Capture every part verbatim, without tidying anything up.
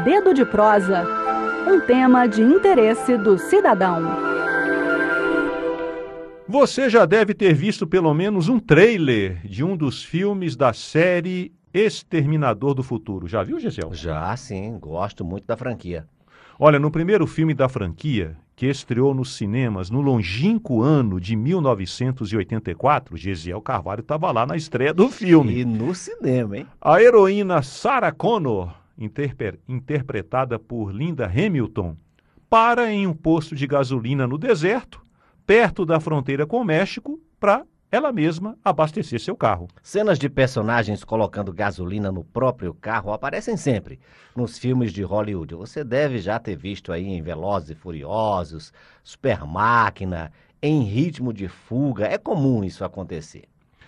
Dedo de Prosa, um tema de interesse do cidadão. Você já deve ter visto pelo menos um trailer de um dos filmes da série Exterminador do Futuro. Já viu, Gisele? Já, sim. Gosto muito da franquia. Olha, no primeiro filme da franquia, que estreou nos cinemas no longínquo ano de mil novecentos e oitenta e quatro, Gesiel Carvalho estava lá na estreia do filme. E no cinema, hein? A heroína Sarah Connor, interpre- interpretada por Linda Hamilton, para em um posto de gasolina no deserto, perto da fronteira com o México, para ela mesma abastecer seu carro. Cenas de personagens colocando gasolina no próprio carro aparecem sempre nos filmes de Hollywood. Você deve já ter visto aí em Velozes e Furiosos, Super Máquina, Em Ritmo de Fuga. É comum isso acontecer.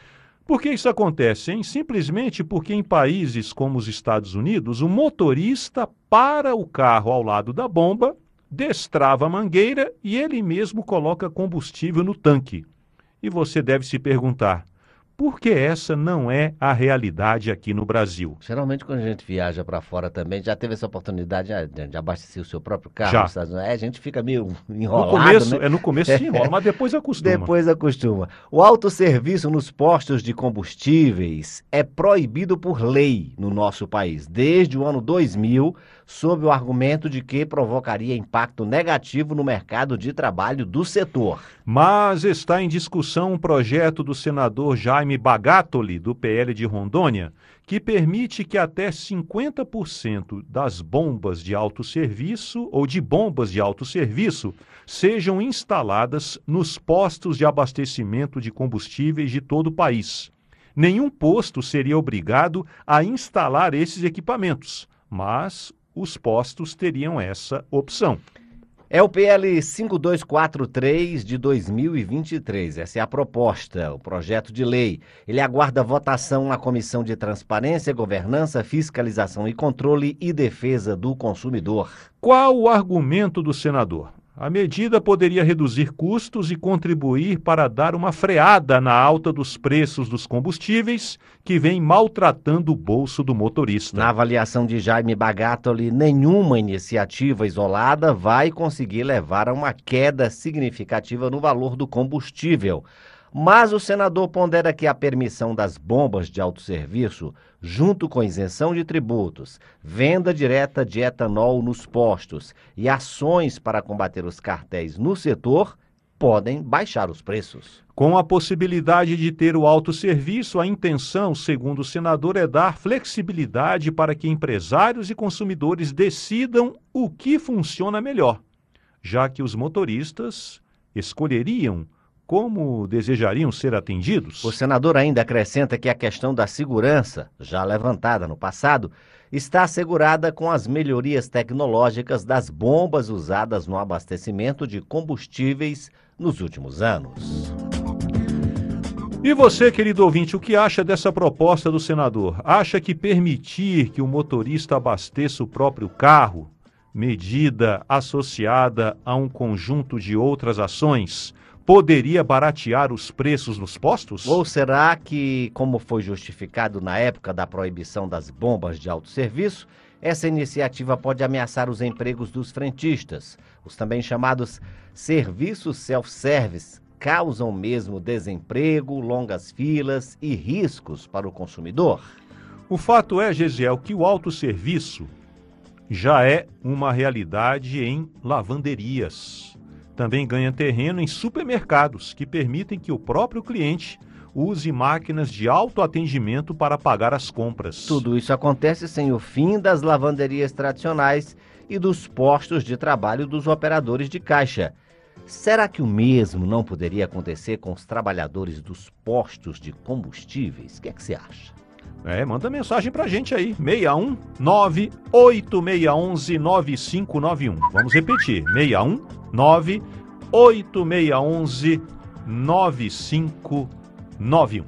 Por que isso acontece, hein? Simplesmente porque em países como os Estados Unidos, o motorista para o carro ao lado da bomba, destrava a mangueira e ele mesmo coloca combustível no tanque. E você deve se perguntar, por que essa não é a realidade aqui no Brasil? Geralmente quando a gente viaja para fora também, já teve essa oportunidade de, de abastecer o seu próprio carro Já. nos Estados Unidos. É, a gente fica meio enrolado, No começo, né? é no começo se enrola, mas depois acostuma. Depois acostuma. O autosserviço nos postos de combustíveis é proibido por lei no nosso país, desde o ano dois mil, sob o argumento de que provocaria impacto negativo no mercado de trabalho do setor. Mas está em discussão um projeto do senador Jaime Bagatoli, do P L de Rondônia, que permite que até cinquenta por cento das bombas de autosserviço ou de bombas de autosserviço sejam instaladas nos postos de abastecimento de combustíveis de todo o país. Nenhum posto seria obrigado a instalar esses equipamentos, mas os postos teriam essa opção. É o P L cinco dois quatro três de dois mil e vinte e três. Essa é a proposta, o projeto de lei. Ele aguarda votação na Comissão de Transparência, Governança, Fiscalização e Controle e Defesa do Consumidor. Qual o argumento do senador? A medida poderia reduzir custos e contribuir para dar uma freada na alta dos preços dos combustíveis, que vem maltratando o bolso do motorista. Na avaliação de Jaime Bagatoli, nenhuma iniciativa isolada vai conseguir levar a uma queda significativa no valor do combustível. Mas o senador pondera que a permissão das bombas de autosserviço, junto com isenção de tributos, venda direta de etanol nos postos e ações para combater os cartéis no setor, podem baixar os preços. Com a possibilidade de ter o autosserviço, a intenção, segundo o senador, é dar flexibilidade para que empresários e consumidores decidam o que funciona melhor, já que os motoristas escolheriam como desejariam ser atendidos. O senador ainda acrescenta que a questão da segurança, já levantada no passado, está assegurada com as melhorias tecnológicas das bombas usadas no abastecimento de combustíveis nos últimos anos. E você, querido ouvinte, o que acha dessa proposta do senador? Acha que permitir que o motorista abasteça o próprio carro, medida associada a um conjunto de outras ações, poderia baratear os preços nos postos? Ou será que, como foi justificado na época da proibição das bombas de autosserviço, essa iniciativa pode ameaçar os empregos dos frentistas? Os também chamados serviços self-service causam mesmo desemprego, longas filas e riscos para o consumidor? O fato é, Gesiel, que o autosserviço já é uma realidade em lavanderias. Também ganha terreno em supermercados, que permitem que o próprio cliente use máquinas de autoatendimento para pagar as compras. Tudo isso acontece sem o fim das lavanderias tradicionais e dos postos de trabalho dos operadores de caixa. Será que o mesmo não poderia acontecer com os trabalhadores dos postos de combustíveis? O que é que você acha? É, manda mensagem pra gente aí, seis um nove oito seis um um nove cinco nove um. Vamos repetir, seis um nove oito seis um um nove cinco nove um.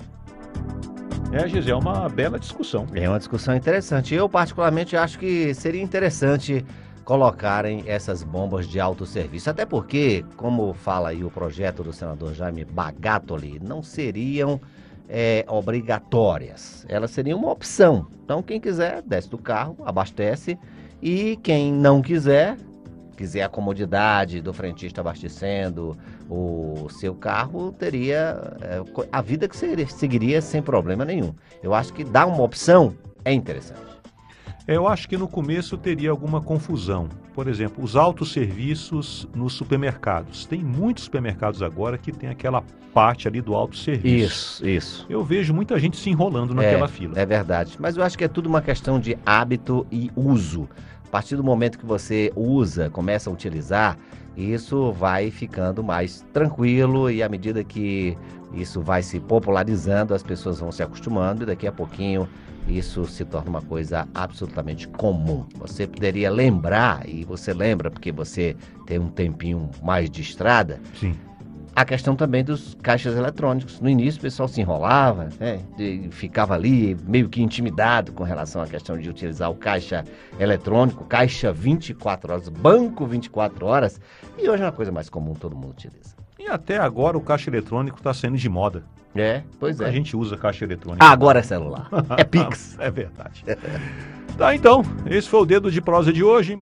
É, Gisele, é uma bela discussão. É uma discussão interessante. Eu, particularmente, acho que seria interessante colocarem essas bombas de autosserviço. Até porque, como fala aí o projeto do senador Jaime Bagatoli, não seriam é, obrigatórias. Elas seriam uma opção. Então, quem quiser, desce do carro, abastece E quem não quiser, quiser a comodidade do frentista abastecendo o seu carro, teria é, a vida que seria, seguiria sem problema nenhum. Eu acho que dar uma opção é interessante. Eu acho que no começo teria alguma confusão. Por exemplo, os autosserviços nos supermercados. Tem muitos supermercados agora que tem aquela parte ali do autosserviço. Isso, isso. Eu vejo muita gente se enrolando naquela é, fila. É verdade. Mas eu acho que é tudo uma questão de hábito e uso. A partir do momento que você usa, começa a utilizar, isso vai ficando mais tranquilo e à medida que isso vai se popularizando, as pessoas vão se acostumando e daqui a pouquinho isso se torna uma coisa absolutamente comum. Você poderia lembrar, e você lembra porque você tem um tempinho mais de estrada, Sim. a questão também dos caixas eletrônicos. No início o pessoal se enrolava, né, e ficava ali meio que intimidado com relação à questão de utilizar o caixa eletrônico, caixa vinte e quatro horas, banco vinte e quatro horas, e hoje é uma coisa mais comum, todo mundo utiliza. E até agora o caixa eletrônico está saindo de moda. É, pois é. A gente usa caixa eletrônica. Agora é celular, é Pix. É verdade. Tá, então, esse foi o Dedo de Prosa de hoje.